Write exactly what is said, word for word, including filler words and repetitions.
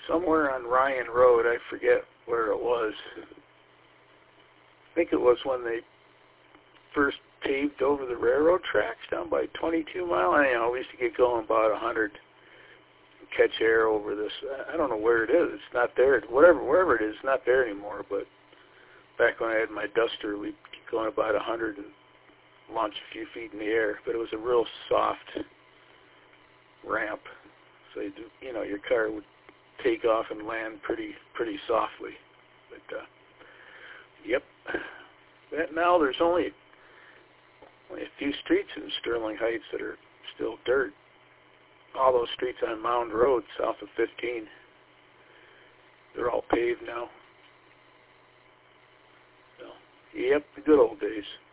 somewhere on Ryan Road. I forget where it was. I think it was when they first paved over the railroad tracks down by twenty-two mile. I know, we used to get going about one hundred, catch air over this. I don't know where it is. It's not there. Whatever, wherever it is, it's not there anymore. But back when I had my Duster, we'd get going about one hundred and launch a few feet in the air. But it was a real soft ramp. So, you, do, you know, your car would take off and land pretty pretty softly. But, uh, yep. But now there's only, only a few streets in Sterling Heights that are still dirt. All those streets on Mound Road south of fifteen, they're all paved now. So, yep, the good old days.